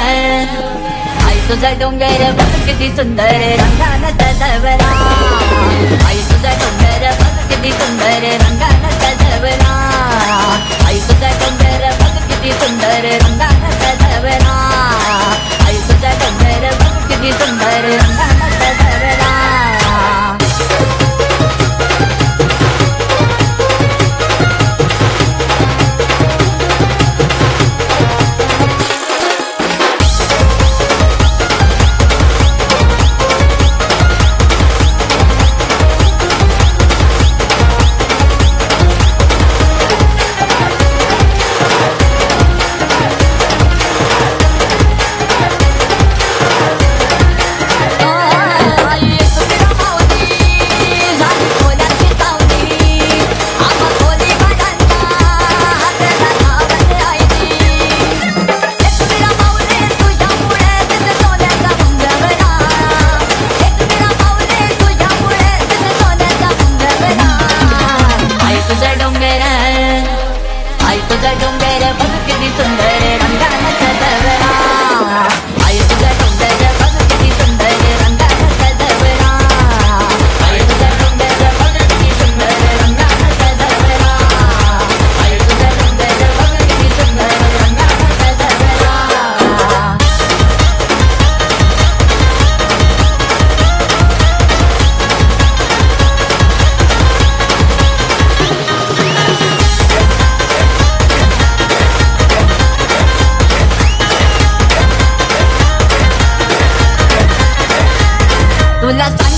आई तुझा डोंगर बघ किती सुंदर रंगानं सजवला आई तुझा डोंगर बघ किती सुंदर रंगानं सजवला आई तुझा डोंगर बघ किती सुंदर रंगानं सजवला आई तुझा डोंगर बघ किती सुंदर रंगानं सजवला आई तुझा डोंगर बघ किती सुंदर रंगानं सजवला आई तुझा डोंगर बघ किती सुंदर रंगानं सजवला आई तुझा डोंगर बघ किती सुंदर रंगानं सजवला आई तुझा डोंगर बघ किती सुंदर रंगानं सजवला तुला